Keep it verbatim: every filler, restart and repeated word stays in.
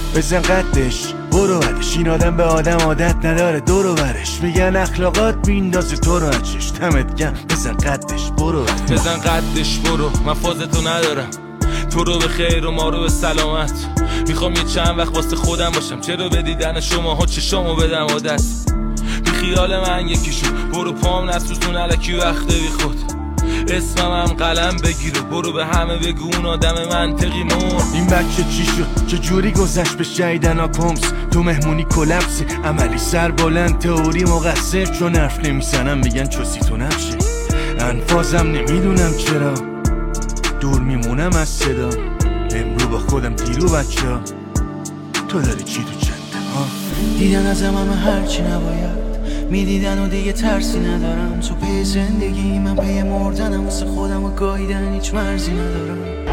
بزن قدش برو ورش، این آدم به آدم عادت نداره دورو برش، میگن اخلاقات میندازه تو رو اچش. دمت گرم بزن قدش برو ورش. بزن قدش برو، من فازتو ندارم، تو رو به خیر و ما رو به سلامت. میخوام یه چند وقت واسه خودم باشم، چرا به دیدن شما ها چشامو بدم عادت. بی خیال من یکیشون، برو پام نسوزون الکی وقته بی خود. اسمم هم قلم بگیره، برو به همه بگو اون آدم منطقی مرد. این بچه چی شد؟ چه جوری گذشت به شهیدن آکومس؟ تو مهمونی کلپسی، عملی سر بلند، تئوری مقصر. چون حرف نمیزنم میگن چوسی تو نفشه. انفازم نمیدونم چرا دور میمونم از صدا. امرو با خودم دیرو بچه ها، تو داری چی تو چنده ها؟ دیدن ازم همه هرچی نباید میدیدن و دیگه ترسی ندارم. تو پی زندگی من پی مردنم، واسه خودم و گاییدن هیچ مرزی ندارم.